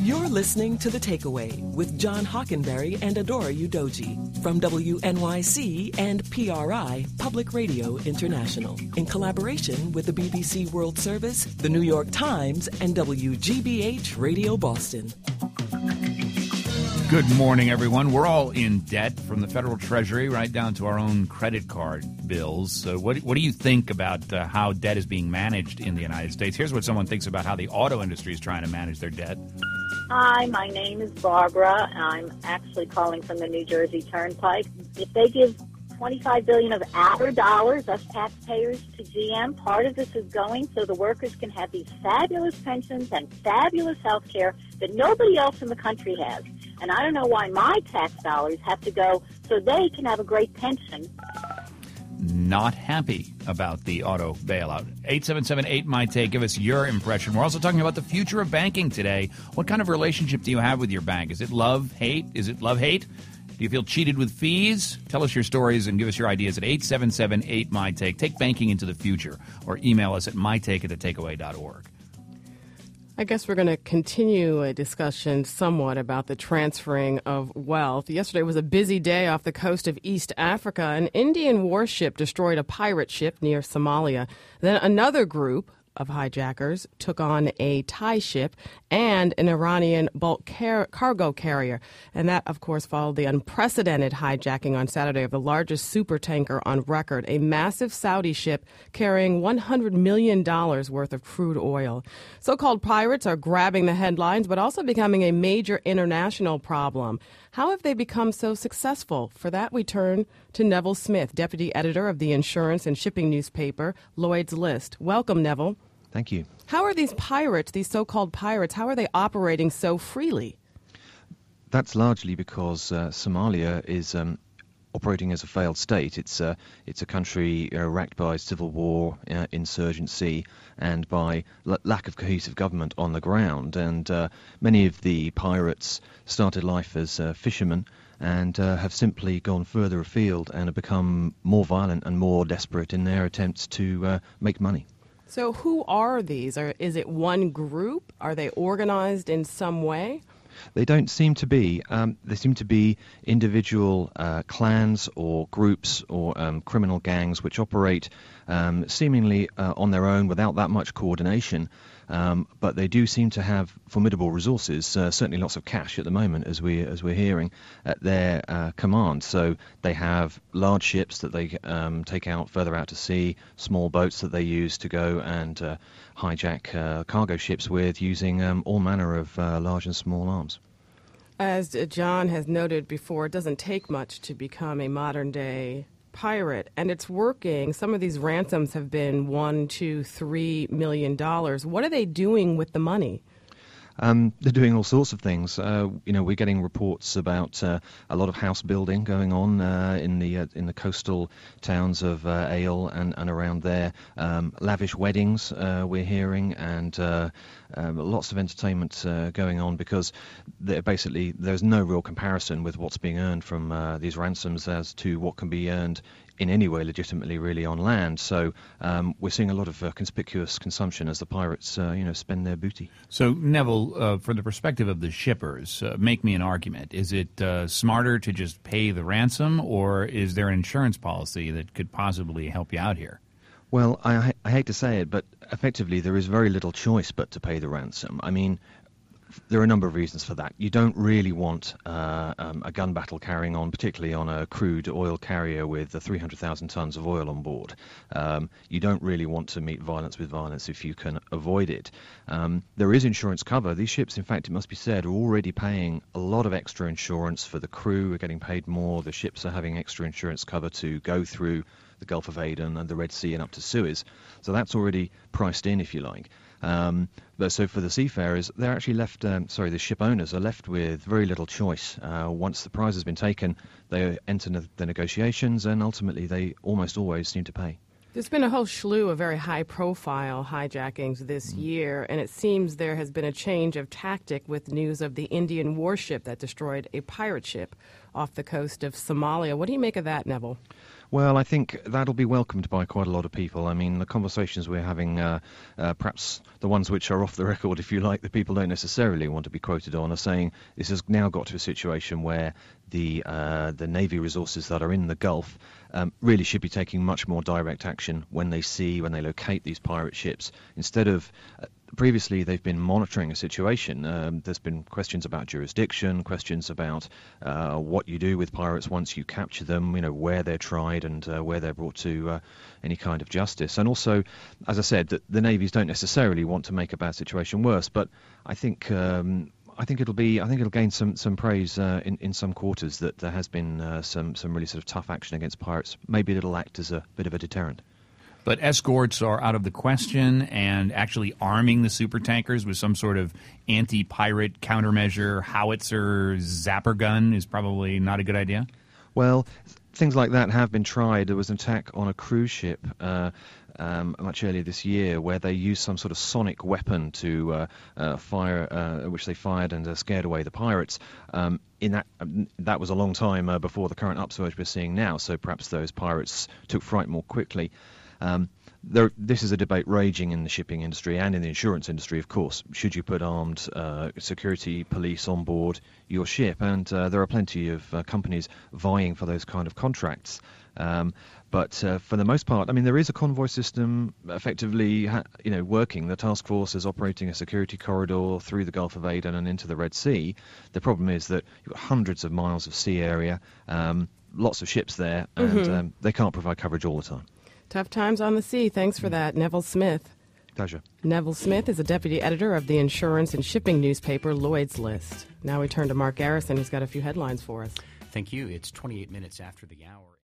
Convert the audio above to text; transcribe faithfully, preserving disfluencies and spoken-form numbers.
You're listening to The Takeaway with John Hockenberry and Adora Udoji from W N Y C and P R I, Public Radio International, in collaboration with the B B C World Service, the New York Times, and W G B H Radio Boston. Good morning, everyone. We're all in debt, from the Federal Treasury right down to our own credit card bills. So what, what do you think about uh, how debt is being managed in the United States? Here's what someone thinks about how the auto industry is trying to manage their debt. Hi, my name is Barbara. I'm actually calling from the New Jersey Turnpike. If they give twenty-five billion dollars of our dollars, us taxpayers, to G M, part of this is going so the workers can have these fabulous pensions and fabulous health care that nobody else in the country has. And I don't know why my tax dollars have to go so they can have a great pension. Not happy about the auto bailout. eight seven seven eight M I T A K. Give us your impression. We're also talking about the future of banking today. What kind of relationship do you have with your bank? Is it love, hate? Is it love, hate? Do you feel cheated with fees? Tell us your stories and give us your ideas at eight seven seven eight M I T A K. Take banking into the future, or email us at mytake at the takeaway dot org. I guess we're going to continue a discussion somewhat about the transferring of wealth. Yesterday was a busy day off the coast of East Africa. An Indian warship destroyed a pirate ship near Somalia. Then another group of hijackers took on a Thai ship and an Iranian bulk car- cargo carrier. And that, of course, followed the unprecedented hijacking on Saturday of the largest supertanker on record, a massive Saudi ship carrying one hundred million dollars worth of crude oil. So-called pirates are grabbing the headlines, but also becoming a major international problem. How have they become so successful? For that, we turn to Neville Smith, deputy editor of the insurance and shipping newspaper, Lloyd's List. Welcome, Neville. Thank you. How are these pirates, these so-called pirates, how are they operating so freely? That's largely because uh, Somalia is um, operating as a failed state. It's, uh, it's a country uh, racked by civil war, uh, insurgency, and by l- lack of cohesive government on the ground. And uh, many of the pirates started life as uh, fishermen and uh, have simply gone further afield and have become more violent and more desperate in their attempts to uh, make money. So who are these? Or is it one group? Are they organized in some way? They don't seem to be. Um, they seem to be individual uh, clans or groups or um, criminal gangs which operate um, seemingly uh, on their own without that much coordination. Um, but they do seem to have formidable resources, uh, certainly lots of cash at the moment, as we as we're hearing, at their uh, command. So they have large ships that they um, take out further out to sea, small boats that they use to go and uh, hijack uh, cargo ships with, using um, all manner of uh, large and small arms. As John has noted before, it doesn't take much to become a modern-day pirate, and it's working. Some of these ransoms have been one, two, three million dollars. What are they doing with the money? Um, they're doing all sorts of things. Uh, you know, we're getting reports about uh, a lot of house building going on uh, in the uh, in the coastal towns of uh, Ale and, and around there. Um, lavish weddings uh, we're hearing, and uh, uh, lots of entertainment uh, going on, because basically there's no real comparison with what's being earned from uh, these ransoms as to what can be earned in any way legitimately really on land. So um, we're seeing a lot of uh, conspicuous consumption as the pirates uh, you know spend their booty. So Neville, uh, from the perspective of the shippers, uh, make me an argument. Is it uh, smarter to just pay the ransom, or is there an insurance policy that could possibly help you out here? Well, I, I hate to say it, but effectively there is very little choice but to pay the ransom. I mean, there are a number of reasons for that. You don't really want uh, um, a gun battle carrying on, particularly on a crude oil carrier with uh, three hundred thousand tons of oil on board. Um, you don't really want to meet violence with violence if you can avoid it. Um, there is insurance cover. These ships, in fact, it must be said, are already paying a lot of extra insurance for the crew. Are getting paid more. The ships are having extra insurance cover to go through the Gulf of Aden and the Red Sea and up to Suez. So that's already priced in, if you like. Um, but so for the seafarers, they're actually left, um, sorry, the ship owners are left with very little choice. Uh, once the prize has been taken, they enter ne- the negotiations, and ultimately they almost always seem to pay. There's been a whole slew of very high-profile hijackings this mm. year, and it seems there has been a change of tactic with news of the Indian warship that destroyed a pirate ship off the coast of Somalia. What do you make of that, Neville? Well, I think that'll be welcomed by quite a lot of people. I mean, the conversations we're having, uh, uh, perhaps the ones which are off the record, if you like, that people don't necessarily want to be quoted on, are saying this has now got to a situation where the uh, the Navy resources that are in the Gulf um, really should be taking much more direct action when they see, when they locate these pirate ships. Instead of, uh, previously they've been monitoring a situation. Um, there's been questions about jurisdiction, questions about uh, what you do with pirates once you capture them, you know, where they're tried and uh, where they're brought to uh, any kind of justice. And also, as I said, that the navies don't necessarily want to make a bad situation worse, but I think um, I think it'll be I think it'll gain some some praise uh, in in some quarters that there has been uh, some some really sort of tough action against pirates. Maybe it'll act as a bit of a deterrent. But escorts are out of the question, and actually arming the supertankers with some sort of anti-pirate countermeasure, howitzer, zapper gun is probably not a good idea? Well, things like that have been tried. There was an attack on a cruise ship uh, um, much earlier this year where they used some sort of sonic weapon to uh, uh, fire, uh, which they fired and uh, scared away the pirates. Um, in that, um, that was a long time uh, before the current upsurge we're seeing now, so perhaps those pirates took fright more quickly. Um, there, this is a debate raging in the shipping industry and in the insurance industry, of course. Should you put armed uh, security police on board your ship? And uh, there are plenty of uh, companies vying for those kind of contracts. Um, but uh, for the most part, I mean, there is a convoy system effectively, ha- you know, working. The task force is operating a security corridor through the Gulf of Aden and into the Red Sea. The problem is that you've got hundreds of miles of sea area, um, lots of ships there, and Mm-hmm. um, they can't provide coverage all the time. Tough times on the sea. Thanks for that, Neville Smith. Pleasure. Neville Smith is a deputy editor of the insurance and shipping newspaper Lloyd's List. Now we turn to Mark Garrison, who's got a few headlines for us. Thank you. It's twenty-eight minutes after the hour.